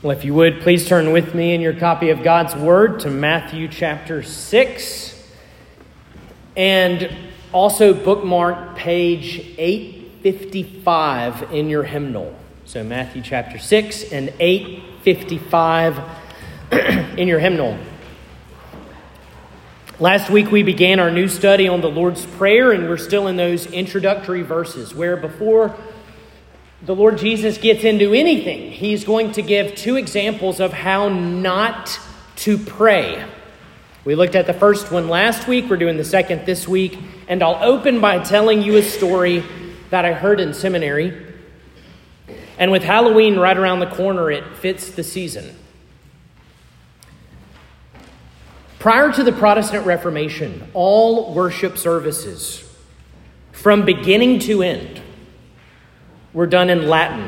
Well, if you would, please turn with me in your copy of God's Word to Matthew chapter 6. And also bookmark page 855 in your hymnal. So Matthew chapter 6 and 855 in your hymnal. Last week we began our new study on the Lord's Prayer, and we're still in those introductory verses where before the Lord Jesus gets into anything, he's going to give two examples of how not to pray. We looked at the first one last week. We're doing the second this week. And I'll open by telling you a story that I heard in seminary. And with Halloween right around the corner, it fits the season. Prior to the Protestant Reformation, all worship services, from beginning to end, were done in Latin.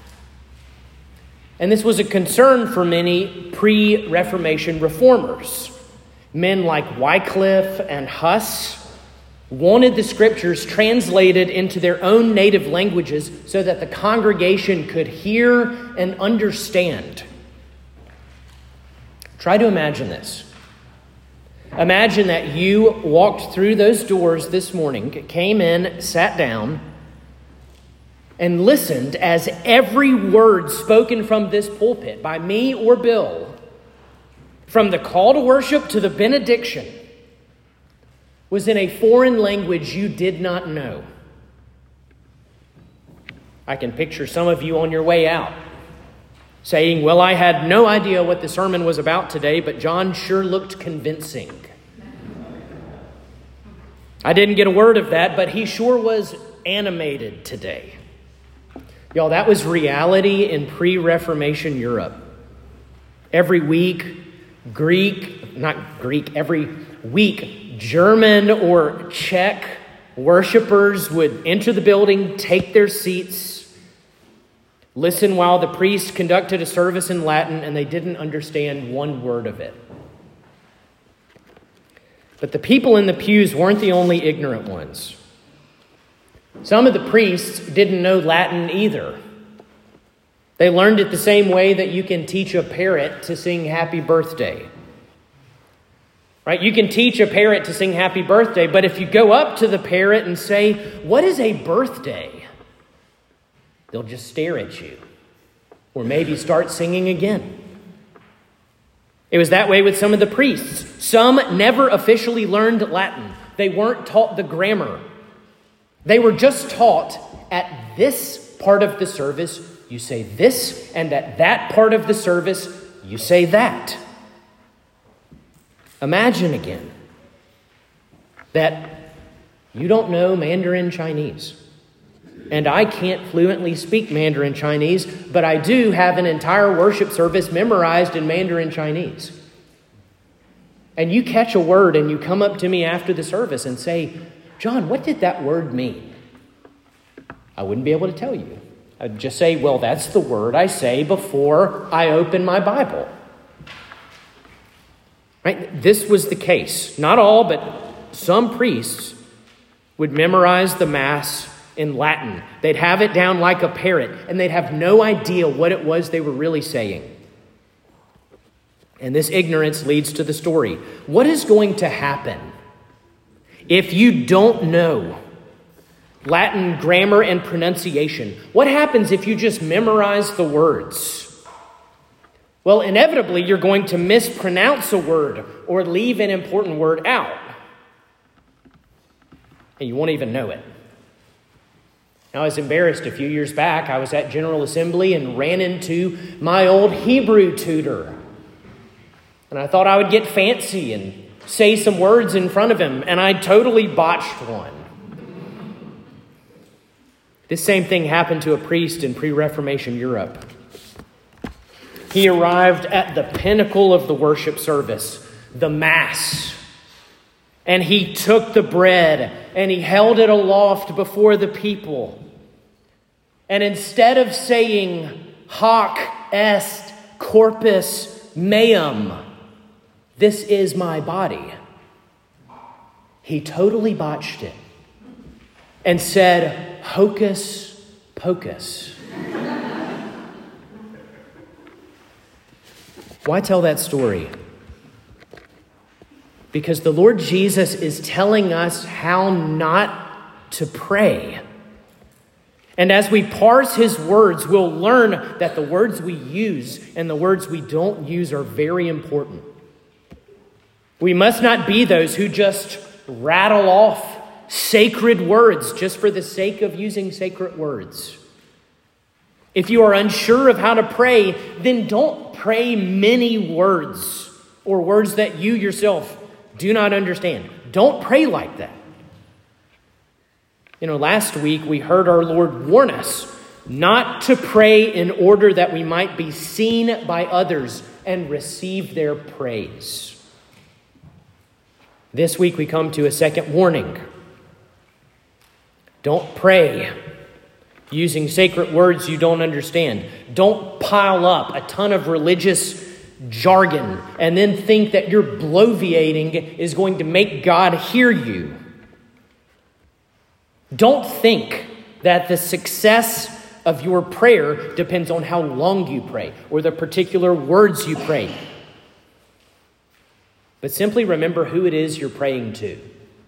And this was a concern for many pre-Reformation reformers. Men like Wycliffe and Huss wanted the scriptures translated into their own native languages so that the congregation could hear and understand. Try to imagine this. Imagine that you walked through those doors this morning, came in, sat down, and listened as every word spoken from this pulpit by me or Bill, from the call to worship to the benediction, was in a foreign language you did not know. I can picture some of you on your way out saying, "Well, I had no idea what the sermon was about today, but John sure looked convincing. I didn't get a word of that, but he sure was animated today." Y'all, that was reality in pre-Reformation Europe. Every week, every week, German or Czech worshipers would enter the building, take their seats, listen while the priest conducted a service in Latin, and they didn't understand one word of it. But the people in the pews weren't the only ignorant ones. Some of the priests didn't know Latin either. They learned it the same way that you can teach a parrot to sing happy birthday. Right? You can teach a parrot to sing happy birthday, but if you go up to the parrot and say, "What is a birthday?" they'll just stare at you. Or maybe start singing again. It was that way with some of the priests. Some never officially learned Latin. They weren't taught the grammar. They were just taught at this part of the service, you say this, and at that part of the service, you say that. Imagine again that you don't know Mandarin Chinese. And I can't fluently speak Mandarin Chinese, but I do have an entire worship service memorized in Mandarin Chinese. And you catch a word and you come up to me after the service and say, "John, what did that word mean?" I wouldn't be able to tell you. I'd just say, "Well, that's the word I say before I open my Bible." Right? This was the case. Not all, but some priests would memorize the Mass in Latin. They'd have it down like a parrot, and they'd have no idea what it was they were really saying. And this ignorance leads to the story. What is going to happen if you don't know Latin grammar and pronunciation? What happens if you just memorize the words? Well, inevitably, you're going to mispronounce a word or leave an important word out. And you won't even know it. Now, I was embarrassed a few years back. I was at General Assembly and ran into my old Hebrew tutor. And I thought I would get fancy and say some words in front of him, and I totally botched one. This same thing happened to a priest in pre-Reformation Europe. He arrived at the pinnacle of the worship service, the Mass. And he took the bread and he held it aloft before the people. And instead of saying, "Hoc est corpus meum," "This is my body," he totally botched it and said, "Hocus pocus." Why tell that story? Because the Lord Jesus is telling us how not to pray. And as we parse his words, we'll learn that the words we use and the words we don't use are very important. We must not be those who just rattle off sacred words just for the sake of using sacred words. If you are unsure of how to pray, then don't pray many words or words that you yourself do not understand. Don't pray like that. Last week we heard our Lord warn us not to pray in order that we might be seen by others and receive their praise. This week we come to a second warning. Don't pray using sacred words you don't understand. Don't pile up a ton of religious jargon and then think that your bloviating is going to make God hear you. Don't think that the success of your prayer depends on how long you pray or the particular words you pray. But simply remember who it is you're praying to.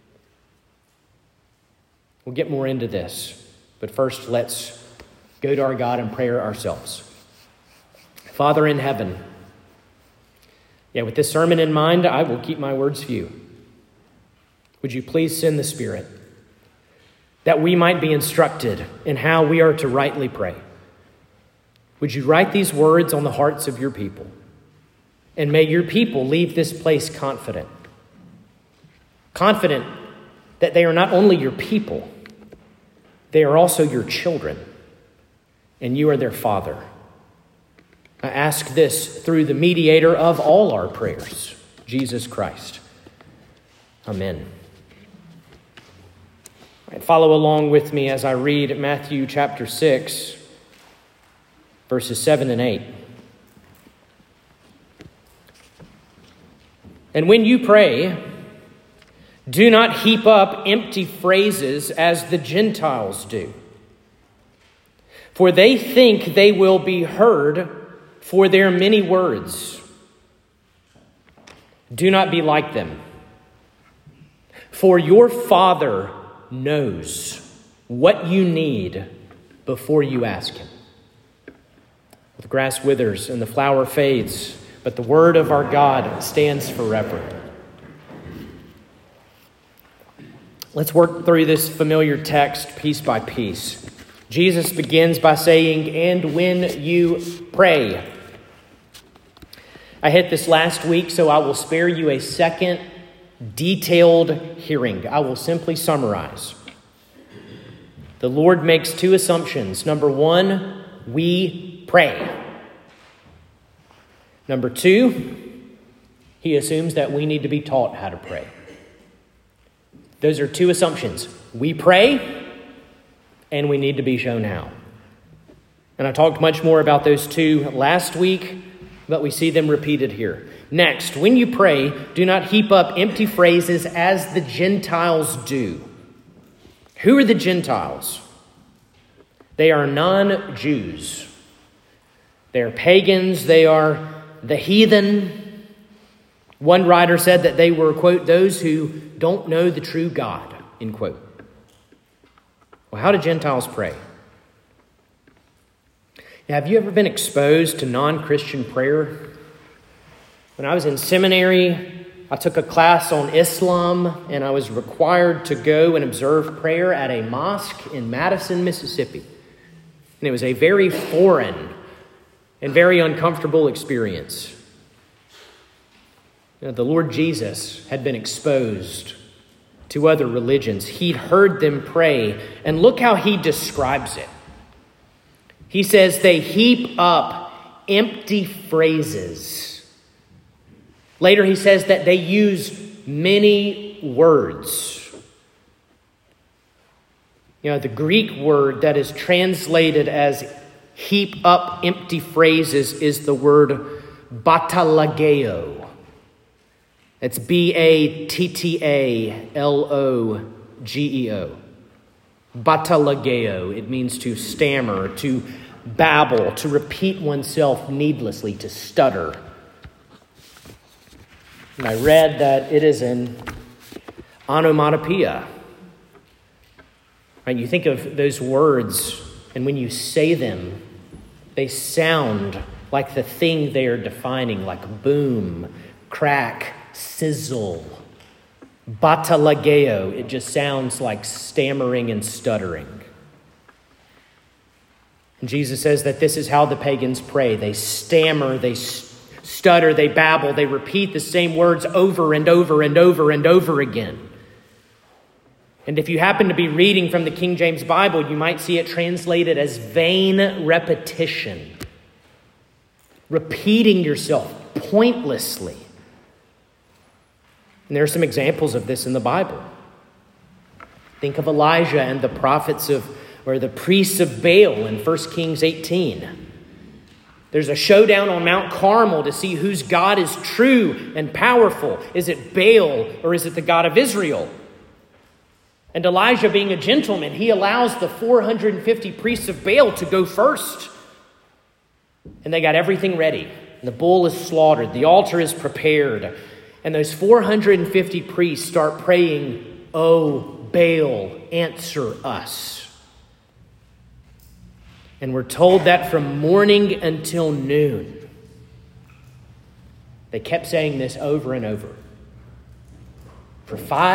We'll get more into this, but first let's go to our God in prayer ourselves. Father in heaven, with this sermon in mind, I will keep my words few. Would you please send the Spirit that we might be instructed in how we are to rightly pray? Would you write these words on the hearts of your people? And may your people leave this place confident that they are not only your people, they are also your children, and you are their Father. I ask this through the mediator of all our prayers, Jesus Christ. Amen. All right, follow along with me as I read Matthew chapter 6, verses 7 and 8. And when you pray, do not heap up empty phrases as the Gentiles do, for they think they will be heard for their many words. Do not be like them, for your Father knows what you need before you ask him. The grass withers and the flower fades, but the word of our God stands forever. Let's work through this familiar text piece by piece. Jesus begins by saying, and when you pray. I hit this last week, so I will spare you a second detailed hearing. I will simply summarize. The Lord makes two assumptions. Number one, we pray. Number two, he assumes that we need to be taught how to pray. Those are two assumptions. We pray, and we need to be shown how. And I talked much more about those two last week, but we see them repeated here. Next, when you pray, do not heap up empty phrases as the Gentiles do. Who are the Gentiles? They are non-Jews. They are pagans. They are the heathen. One writer said that they were, quote, those who don't know the true God, end quote. Well, how do Gentiles pray? Now, have you ever been exposed to non-Christian prayer? When I was in seminary, I took a class on Islam, and I was required to go and observe prayer at a mosque in Madison, Mississippi. And it was a very foreign and very uncomfortable experience. The Lord Jesus had been exposed to other religions. He'd heard them pray, and look how he describes it. He says they heap up empty phrases. Later he says that they use many words. The Greek word that is translated as heap up empty phrases is the word batalageo. It's B-A-T-T-A-L-O-G-E-O. Batalageo. It means to stammer, to babble, to repeat oneself needlessly, to stutter. And I read that it is an onomatopoeia. Right? You think of those words, and when you say them, they sound like the thing they are defining, like boom, crack, sizzle. Batalageo, it just sounds like stammering and stuttering. And Jesus says that this is how the pagans pray. They stammer, they stutter, they babble, they repeat the same words over and over and over and over again. And if you happen to be reading from the King James Bible, you might see it translated as vain repetition. Repeating yourself pointlessly. And there are some examples of this in the Bible. Think of Elijah and the the priests of Baal in 1 Kings 18. There's a showdown on Mount Carmel to see whose God is true and powerful. Is it Baal or is it the God of Israel? And Elijah, being a gentleman, he allows the 450 priests of Baal to go first. And they got everything ready. The bull is slaughtered. The altar is prepared. And those 450 priests start praying, "Oh, Baal, answer us." And we're told that from morning until noon, they kept saying this over and over. For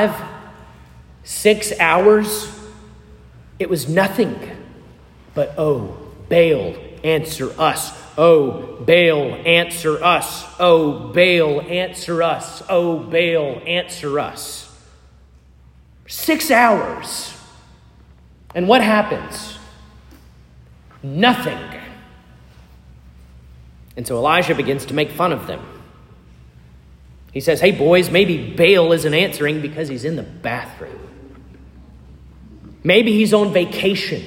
5-6 hours, it was nothing but, "Oh, Baal, answer us. Oh, Baal, answer us. Oh, Baal, answer us. Oh, Baal, answer us." 6 hours. And what happens? Nothing. And so Elijah begins to make fun of them. He says, "Hey boys, maybe Baal isn't answering because he's in the bathroom. Maybe he's on vacation.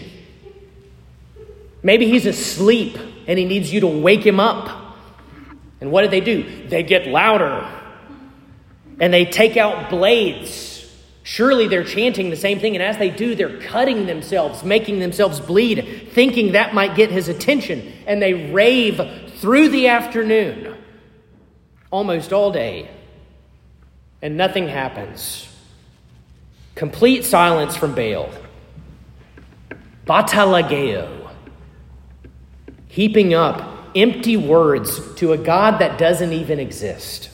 Maybe he's asleep and he needs you to wake him up." And what do? They get louder and they take out blades. Surely they're chanting the same thing, and as they do, they're cutting themselves, making themselves bleed, thinking that might get his attention. And they rave through the afternoon, almost all day, and nothing happens. Complete silence from Baal. Batalageo. Heaping up empty words to a God that doesn't even exist.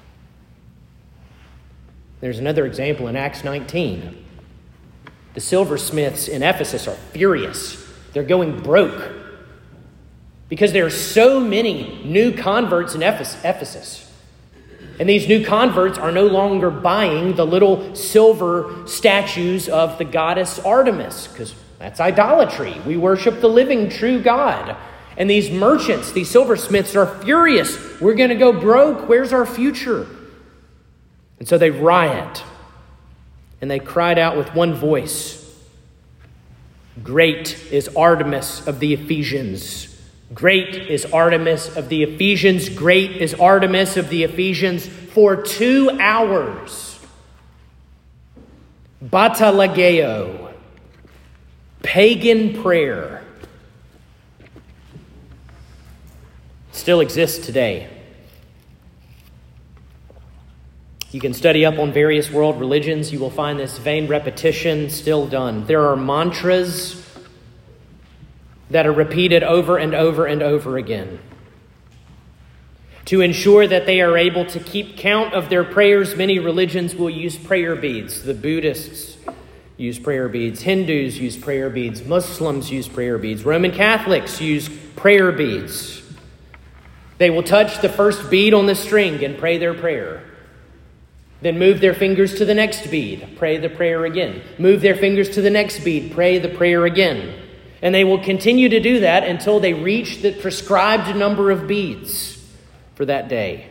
There's another example in Acts 19. The silversmiths in Ephesus are furious. They're going broke because there are so many new converts in Ephesus. And these new converts are no longer buying the little silver statues of the goddess Artemis, because that's idolatry. We worship the living, true God. And these merchants, these silversmiths, are furious. We're going to go broke. Where's our future? And so they riot. And they cried out with one voice, "Great is Artemis of the Ephesians. Great is Artemis of the Ephesians. Great is Artemis of the Ephesians." For 2 hours. Batalageo. Pagan prayer. Still exists today. You can study up on various world religions. You will find this vain repetition still done. There are mantras that are repeated over and over and over again to ensure that they are able to keep count of their prayers. Many religions will use prayer beads. The Buddhists use prayer beads. Hindus use prayer beads. Muslims use prayer beads. Roman Catholics use prayer beads. They will touch the first bead on the string and pray their prayer. Then move their fingers to the next bead, pray the prayer again. Move their fingers to the next bead, pray the prayer again. And they will continue to do that until they reach the prescribed number of beads for that day.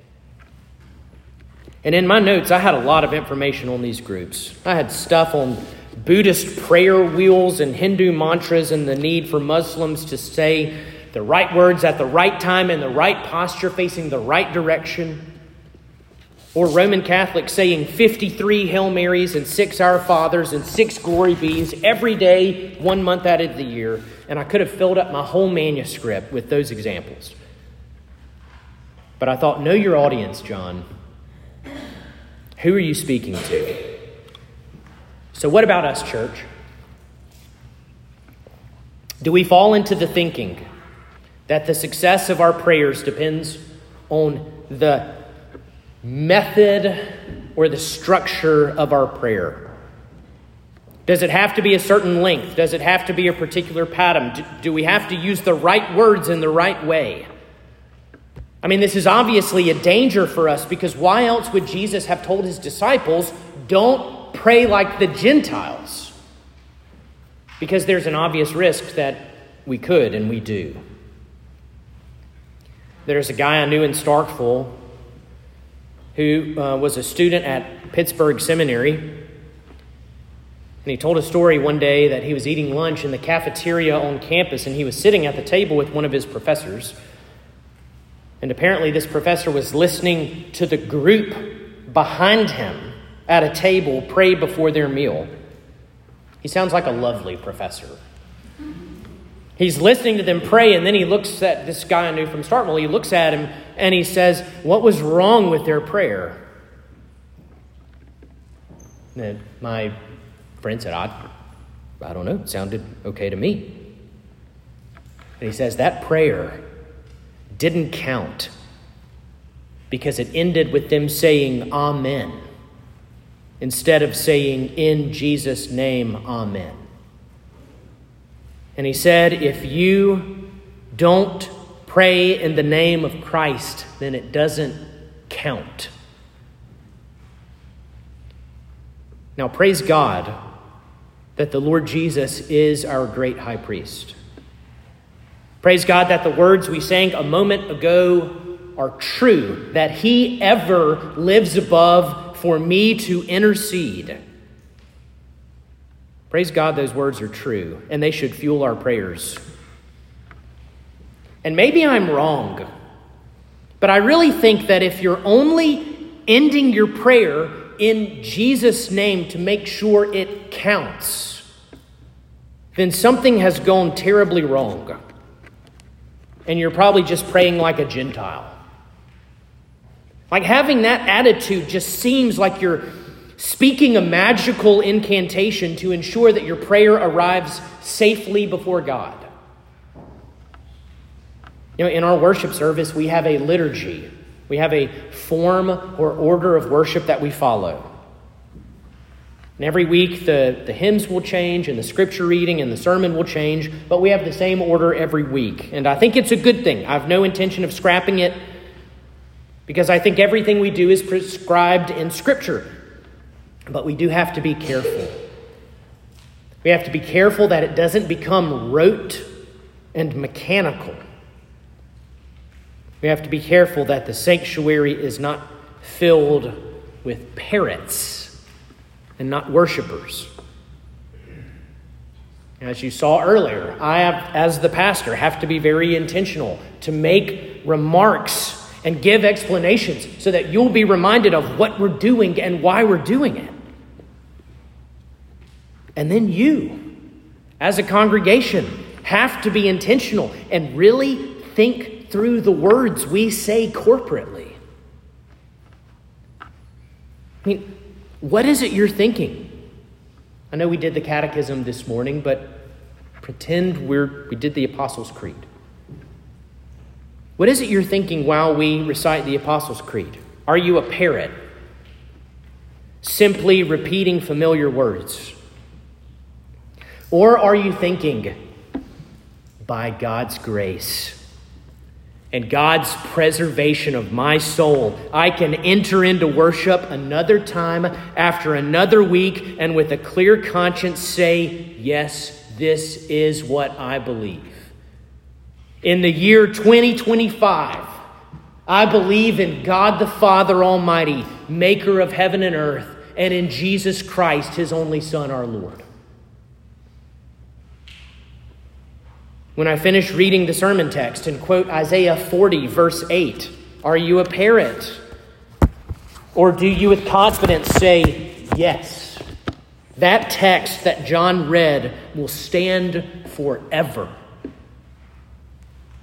And in my notes, I had a lot of information on these groups. I had stuff on Buddhist prayer wheels and Hindu mantras and the need for Muslims to say the right words at the right time in the right posture facing the right direction. Or Roman Catholics saying 53 Hail Marys and 6 Our Fathers and 6 Glory Bees every day, 1 month out of the year. And I could have filled up my whole manuscript with those examples. But I thought, know your audience, John. Who are you speaking to? So what about us, church? Do we fall into the thinking that the success of our prayers depends on the method or the structure of our prayer? Does it have to be a certain length? Does it have to be a particular pattern? Do we have to use the right words in the right way? I mean, this is obviously a danger for us, because why else would Jesus have told his disciples, don't pray like the Gentiles? Because there's an obvious risk that we could and we do. There's a guy I knew in Starkville who was a student at Pittsburgh Seminary. And he told a story one day that he was eating lunch in the cafeteria on campus, and he was sitting at the table with one of his professors. And apparently this professor was listening to the group behind him at a table pray before their meal. He sounds like a lovely professor. He's listening to them pray, and then he looks at this guy I knew from Starkville. He looks at him and he says, what was wrong with their prayer? And my friend said, I don't know. It sounded okay to me. And he says, that prayer didn't count because it ended with them saying amen instead of saying in Jesus' name, amen. And he said, if you don't pray in the name of Christ, then it doesn't count. Now, praise God that the Lord Jesus is our great high priest. Praise God that the words we sang a moment ago are true, that he ever lives above for me to intercede. Praise God those words are true, and they should fuel our prayers. And maybe I'm wrong, but I really think that if you're only ending your prayer in Jesus' name to make sure it counts, then something has gone terribly wrong. And you're probably just praying like a Gentile. Like, having that attitude just seems like you're speaking a magical incantation to ensure that your prayer arrives safely before God. You know, in our worship service, we have a liturgy. We have a form or order of worship that we follow. And every week the hymns will change and the scripture reading and the sermon will change, but we have the same order every week. And I think it's a good thing. I have no intention of scrapping it, because I think everything we do is prescribed in Scripture. But we do have to be careful. We have to be careful that it doesn't become rote and mechanical. We have to be careful that the sanctuary is not filled with parrots and not worshipers. As you saw earlier, I, as the pastor, have to be very intentional to make remarks and give explanations so that you'll be reminded of what we're doing and why we're doing it. And then you, as a congregation, have to be intentional and really think through the words we say corporately. I mean, what is it you're thinking? I know we did the catechism this morning, but pretend we did the Apostles' Creed. What is it you're thinking while we recite the Apostles' Creed? Are you a parrot, simply repeating familiar words? Or are you thinking, by God's grace and God's preservation of my soul, I can enter into worship another time after another week and with a clear conscience say, yes, this is what I believe. In the year 2025, I believe in God the Father Almighty, maker of heaven and earth, and in Jesus Christ, his only Son, our Lord. When I finish reading the sermon text and quote Isaiah 40, verse 8, are you a parrot? Or do you with confidence say, yes, that text that John read will stand forever?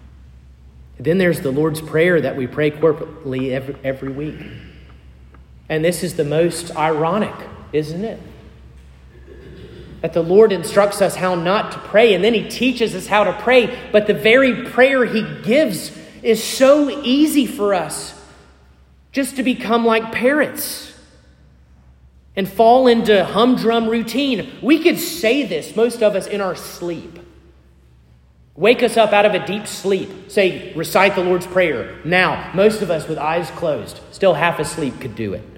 Then there's the Lord's Prayer that we pray corporately every week. And this is the most ironic, isn't it? That the Lord instructs us how not to pray, and then he teaches us how to pray. But the very prayer he gives is so easy for us just to become like parrots and fall into humdrum routine. We could say this, most of us, in our sleep. Wake us up out of a deep sleep. Say, recite the Lord's Prayer. Now, most of us with eyes closed, still half asleep, could do it.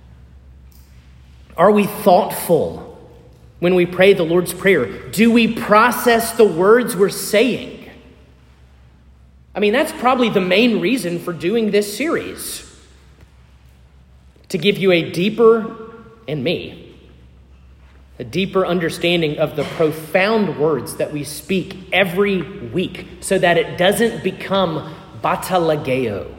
Are we thoughtful when we pray the Lord's Prayer? Do we process the words we're saying? I mean, that's probably the main reason for doing this series. To give you a deeper, and me, a deeper understanding of the profound words that we speak every week so that it doesn't become batalageo.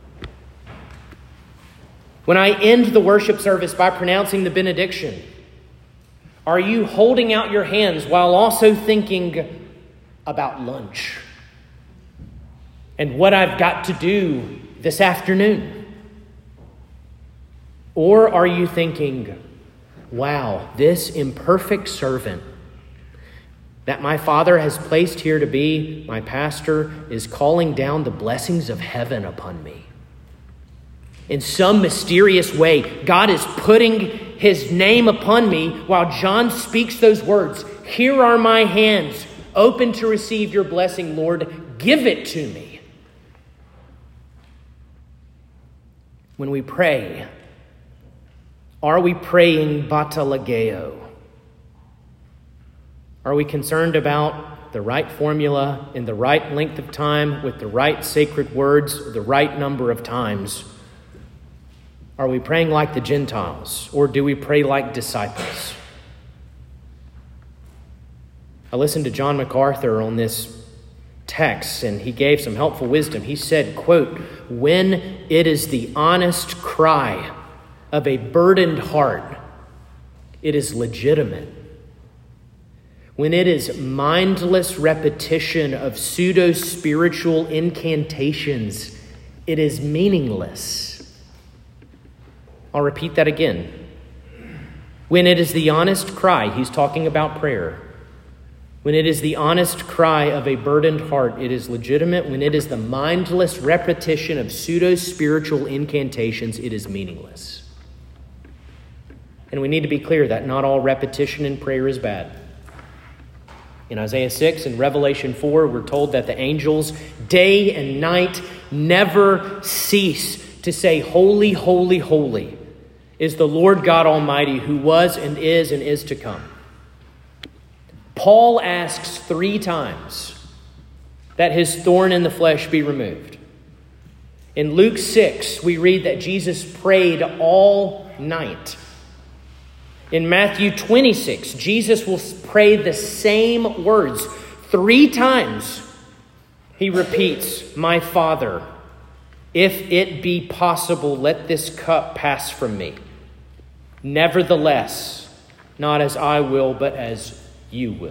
When I end the worship service by pronouncing the benediction, are you holding out your hands while also thinking about lunch and what I've got to do this afternoon? Or are you thinking, wow, this imperfect servant that my Father has placed here to be my pastor is calling down the blessings of heaven upon me? In some mysterious way, God is putting his name upon me while John speaks those words. Here are my hands, open to receive your blessing, Lord. Give it to me. When we pray, are we praying batalageo? Are we concerned about the right formula in the right length of time with the right sacred words the right number of times? Are we praying like the Gentiles, or do we pray like disciples? I listened to John MacArthur on this text, and he gave some helpful wisdom. He said, quote, "When it is the honest cry of a burdened heart, it is legitimate. When it is mindless repetition of pseudo-spiritual incantations, it is meaningless." I'll repeat that again. When it is the honest cry, he's talking about prayer. When it is the honest cry of a burdened heart, it is legitimate. When it is the mindless repetition of pseudo-spiritual incantations, it is meaningless. And we need to be clear that not all repetition in prayer is bad. In Isaiah 6 and Revelation 4, we're told that the angels day and night never cease to say, "Holy, holy, holy is the Lord God Almighty, who was and is to come." Paul asks 3 times that his thorn in the flesh be removed. In Luke 6, we read that Jesus prayed all night. In Matthew 26, Jesus will pray the same words 3 times. He repeats, "My Father, if it be possible, let this cup pass from me. Nevertheless, not as I will, but as you will."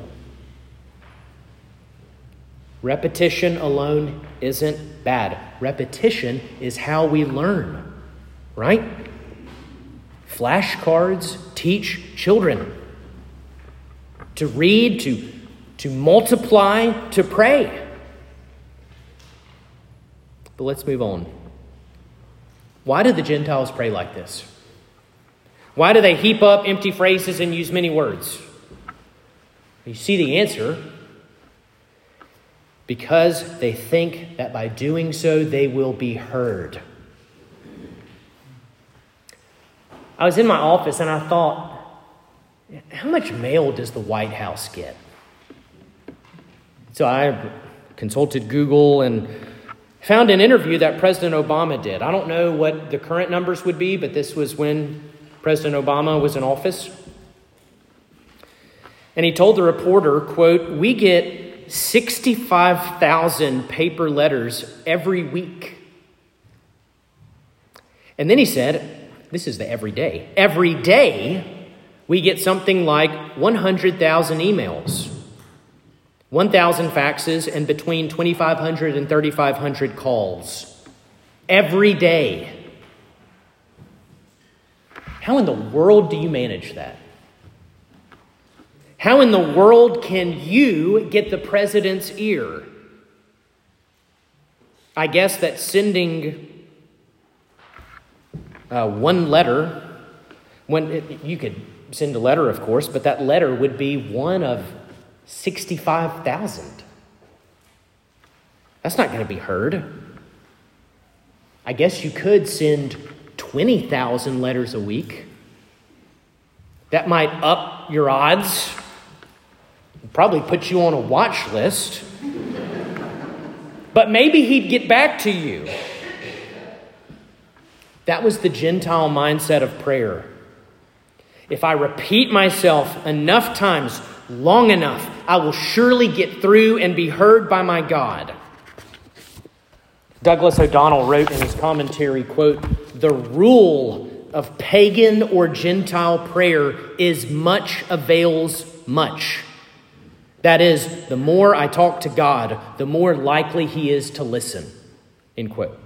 Repetition alone isn't bad. Repetition is how we learn, right? Flashcards teach children to read, to multiply, to pray. But let's move on. Why do the Gentiles pray like this? Why do they heap up empty phrases and use many words? You see the answer. Because they think that by doing so, they will be heard. I was in my office and I thought, how much mail does the White House get? So I consulted Google and found an interview that President Obama did. I don't know what the current numbers would be, but this was when President Obama was in office. And he told the reporter, quote, "We get 65,000 paper letters every week." And then he said, this is the everyday. Every day, we get something like 100,000 emails, 1,000 faxes, and between 2,500 and 3,500 calls. Every day. How in the world do you manage that? How in the world can you get the president's ear? I guess that sending one letter, you could send a letter, of course, but that letter would be one of 65,000. That's not going to be heard. I guess you could send 20,000 letters a week. That might up your odds. Probably put you on a watch list. But maybe he'd get back to you. That was the Gentile mindset of prayer. If I repeat myself enough times, long enough, I will surely get through and be heard by my God. Douglas O'Donnell wrote in his commentary, quote, "The rule of pagan or Gentile prayer is much avails much. That is, the more I talk to God, the more likely he is to listen." End quote.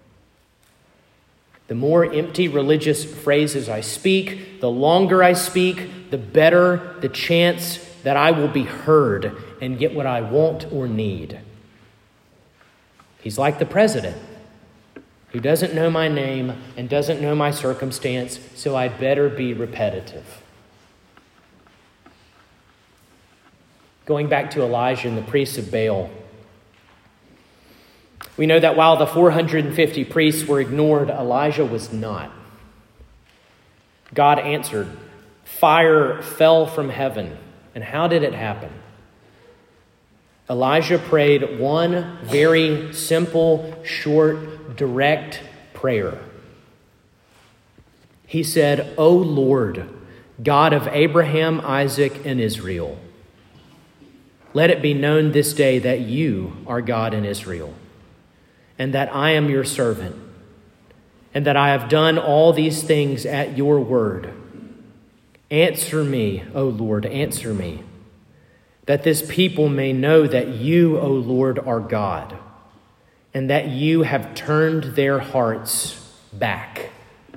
The more empty religious phrases I speak, the longer I speak, the better the chance that I will be heard and get what I want or need. He's like the president who doesn't know my name and doesn't know my circumstance, so I better be repetitive. Going back to Elijah and the priests of Baal, we know that while the 450 priests were ignored, Elijah was not. God answered. Fire fell from heaven. And how did it happen? Elijah prayed one very simple, short, direct prayer. He said, "O Lord, God of Abraham, Isaac, and Israel, let it be known this day that you are God in Israel, and that I am your servant, and that I have done all these things at your word. Answer me, O Lord, answer me, that this people may know that you, O Lord, are God, and that you have turned their hearts back."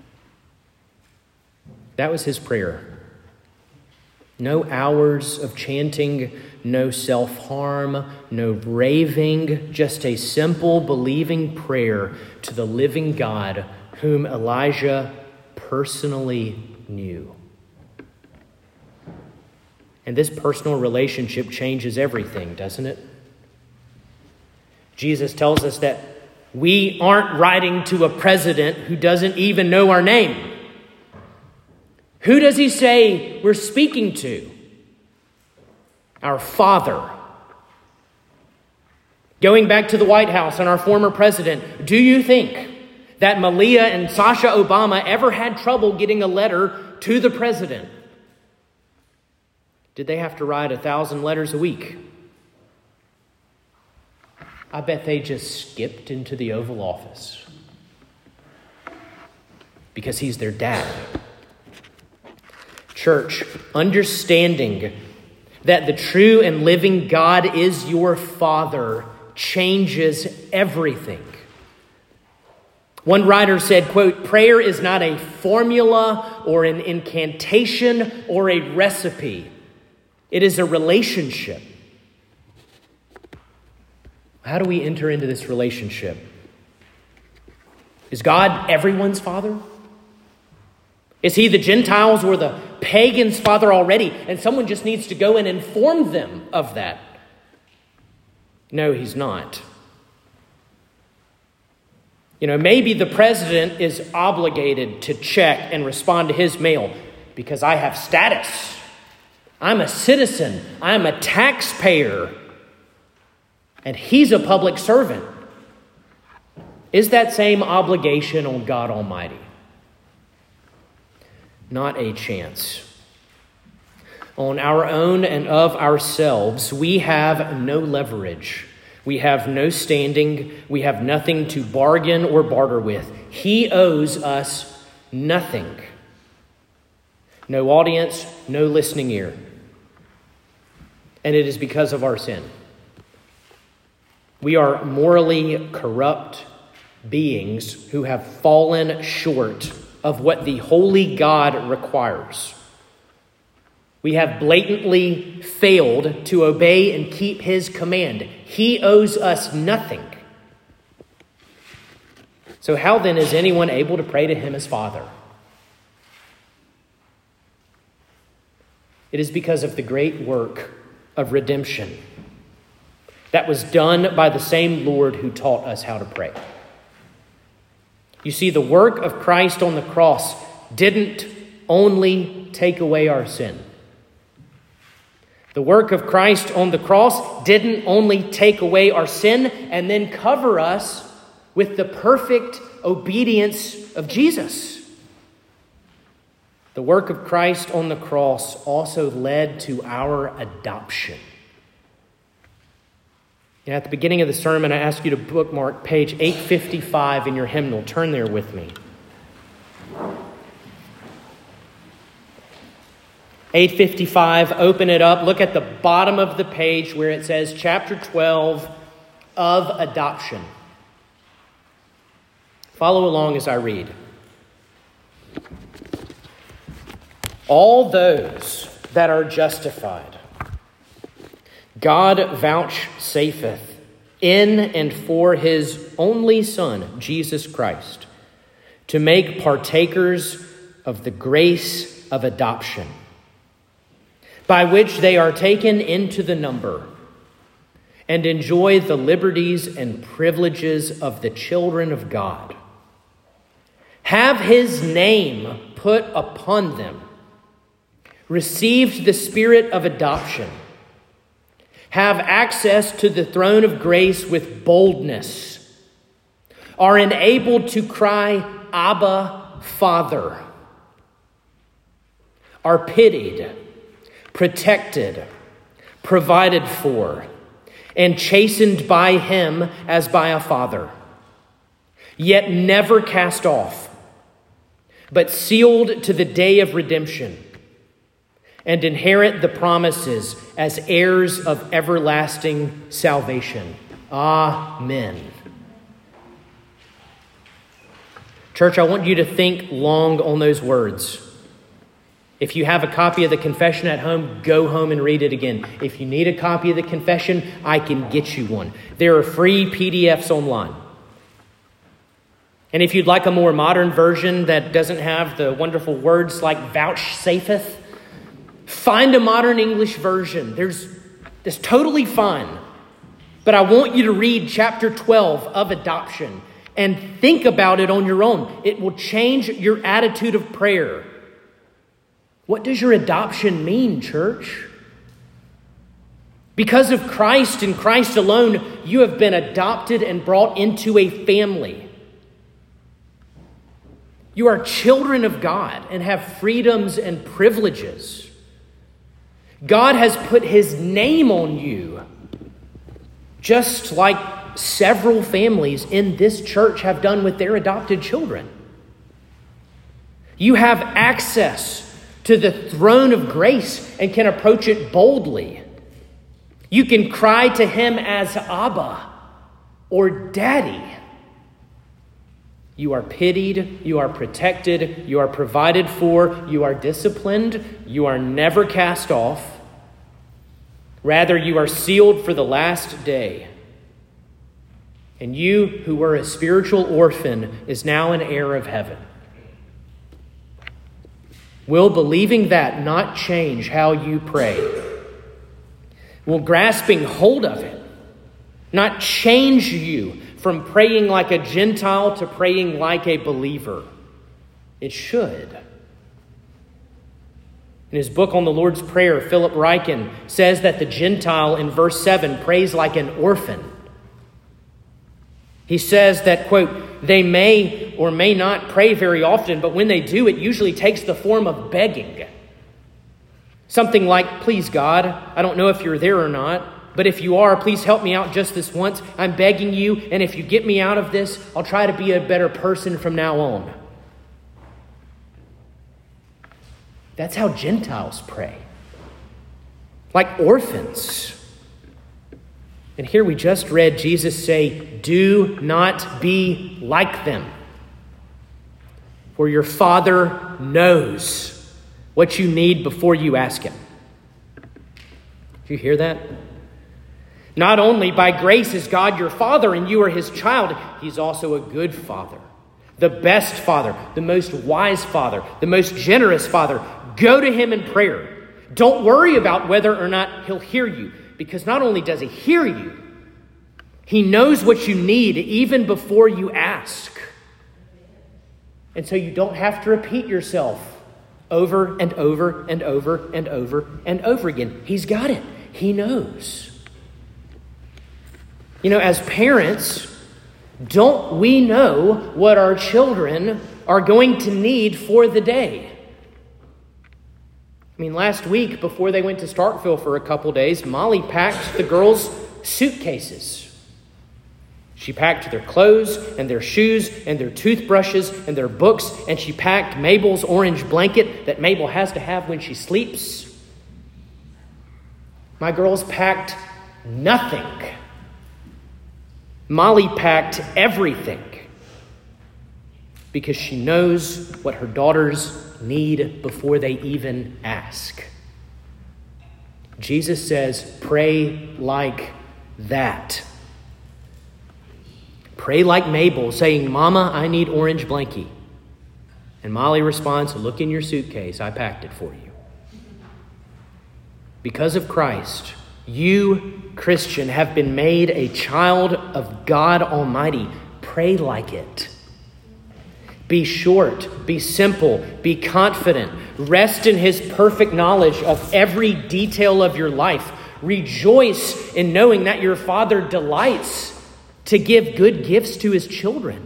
That was his prayer. No hours of chanting, no self-harm, no raving, just a simple believing prayer to the living God whom Elijah personally knew. And this personal relationship changes everything, doesn't it? Jesus tells us that we aren't writing to a president who doesn't even know our name. Who does he say we're speaking to? Our Father. Going back to the White House and our former president, do you think that Malia and Sasha Obama ever had trouble getting a letter to the president? Did they have to write 1,000 letters a week? I bet they just skipped into the Oval Office because he's their dad. Church, understanding that the true and living God is your Father changes everything. One writer said, quote, "Prayer is not a formula or an incantation or a recipe. It is a relationship." How do we enter into this relationship? Is God everyone's Father? Is he the Gentiles or the pagans' father already? And someone just needs to go and inform them of that. No, he's not. Maybe the president is obligated to check and respond to his mail because I have status. I'm a citizen. I'm a taxpayer. And he's a public servant. Is that same obligation on God Almighty? Not a chance. On our own and of ourselves, we have no leverage. We have no standing. We have nothing to bargain or barter with. He owes us nothing. No audience, no listening ear. And it is because of our sin. We are morally corrupt beings who have fallen short of what the holy God requires. We have blatantly failed to obey and keep his command. He owes us nothing. So how then is anyone able to pray to him as Father? It is because of the great work of redemption that was done by the same Lord who taught us how to pray. You see, the work of Christ on the cross didn't only take away our sin. The work of Christ on the cross didn't only take away our sin and then cover us with the perfect obedience of Jesus. The work of Christ on the cross also led to our adoption. And at the beginning of the sermon, I ask you to bookmark page 855 in your hymnal. Turn there with me. 855, open it up. Look at the bottom of the page where it says chapter 12 of adoption. Follow along as I read. All those that are justified, God vouchsafeth in and for his only Son, Jesus Christ, to make partakers of the grace of adoption, by which they are taken into the number and enjoy the liberties and privileges of the children of God. Have his name put upon them, received the spirit of adoption, have access to the throne of grace with boldness, are enabled to cry, Abba, Father, are pitied, protected, provided for, and chastened by him as by a father, yet never cast off, but sealed to the day of redemption, and inherit the promises as heirs of everlasting salvation. Amen. Church, I want you to think long on those words. If you have a copy of the confession at home, go home and read it again. If you need a copy of the confession, I can get you one. There are free PDFs online. And if you'd like a more modern version that doesn't have the wonderful words like vouchsafeth, find a modern English version. That's totally fine. But I want you to read chapter 12 of adoption and think about it on your own. It will change your attitude of prayer. What does your adoption mean, church? Because of Christ and Christ alone, you have been adopted and brought into a family. You are children of God and have freedoms and privileges. God has put his name on you, just like several families in this church have done with their adopted children. You have access to the throne of grace and can approach it boldly. You can cry to him as Abba or Daddy. You are pitied, you are protected, you are provided for, you are disciplined, you are never cast off. Rather, you are sealed for the last day. And you, who were a spiritual orphan, is now an heir of heaven. Will believing that not change how you pray? Will grasping hold of it not change you from praying like a Gentile to praying like a believer? It should. In his book on the Lord's Prayer, Philip Ryken says that the Gentile in verse 7 prays like an orphan. He says that, quote, they may or may not pray very often, but when they do, it usually takes the form of begging. Something like, please God, I don't know if you're there or not, but if you are, please help me out just this once. I'm begging you, and if you get me out of this, I'll try to be a better person from now on. That's how Gentiles pray. Like orphans. And here we just read Jesus say, do not be like them. For your Father knows what you need before you ask him. Do you hear that? Not only by grace is God your Father and you are his child, he's also a good Father, the best Father, the most wise Father, the most generous Father. Go to him in prayer. Don't worry about whether or not he'll hear you, because not only does he hear you, he knows what you need even before you ask. And so you don't have to repeat yourself over and over and over and over and over again. He's got it. He knows. You know, as parents, don't we know what our children are going to need for the day? I mean, last week, before they went to Starkville for a couple days, Molly packed the girls' suitcases. She packed their clothes and their shoes and their toothbrushes and their books, and she packed Mabel's orange blanket that Mabel has to have when she sleeps. My girls packed nothing. Molly packed everything because she knows what her daughters need before they even ask. Jesus says, pray like that. Pray like Mabel, saying, Mama, I need orange blankie. And Molly responds, look in your suitcase. I packed it for you. Because of Christ, you, Christian, have been made a child of God Almighty. Pray like it. Be short, be simple, be confident. Rest in his perfect knowledge of every detail of your life. Rejoice in knowing that your Father delights to give good gifts to his children.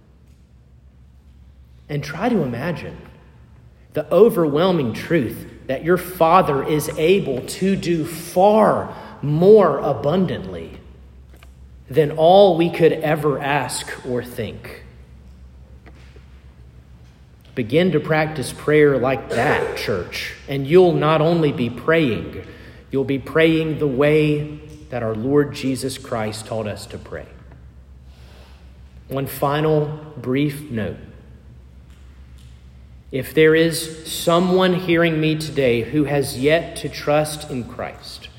And try to imagine the overwhelming truth that your Father is able to do far more abundantly than all we could ever ask or think. Begin to practice prayer like that, church, and you'll not only be praying, you'll be praying the way that our Lord Jesus Christ taught us to pray. One final brief note. If there is someone hearing me today who has yet to trust in Christ,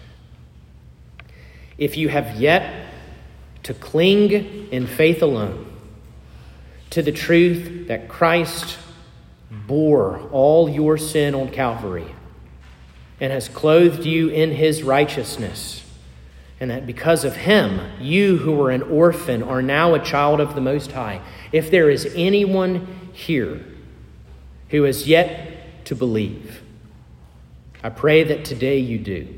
if you have yet to cling in faith alone to the truth that Christ bore all your sin on Calvary and has clothed you in his righteousness, and that because of him, you who were an orphan are now a child of the Most High. If there is anyone here who has yet to believe, I pray that today you do.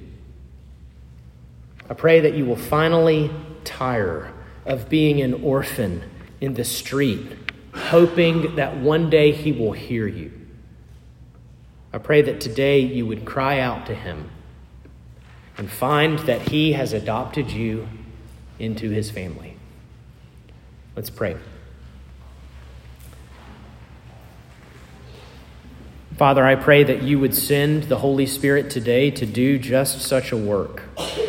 I pray that you will finally tire of being an orphan in the street, hoping that one day he will hear you. I pray that today you would cry out to him and find that he has adopted you into his family. Let's pray. Father, I pray that you would send the Holy Spirit today to do just such a work.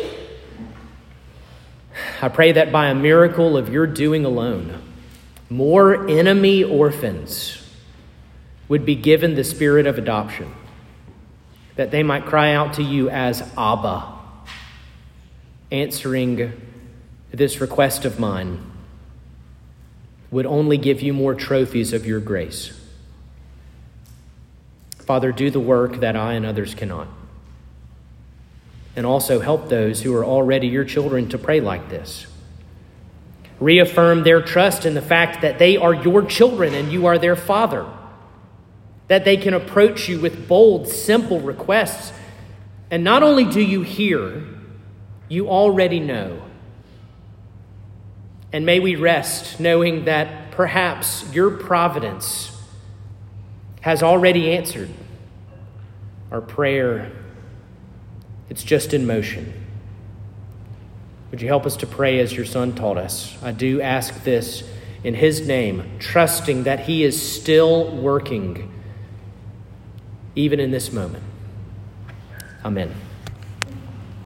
I pray that by a miracle of your doing alone, more enemy orphans would be given the spirit of adoption, that they might cry out to you as Abba, answering this request of mine would only give you more trophies of your grace. Father, do the work that I and others cannot. And also help those who are already your children to pray like this. Reaffirm their trust in the fact that they are your children and you are their Father. That they can approach you with bold, simple requests. And not only do you hear, you already know. And may we rest knowing that perhaps your providence has already answered our prayer. It's just in motion. Would you help us to pray as your Son taught us? I do ask this in his name, trusting that he is still working even in this moment. Amen.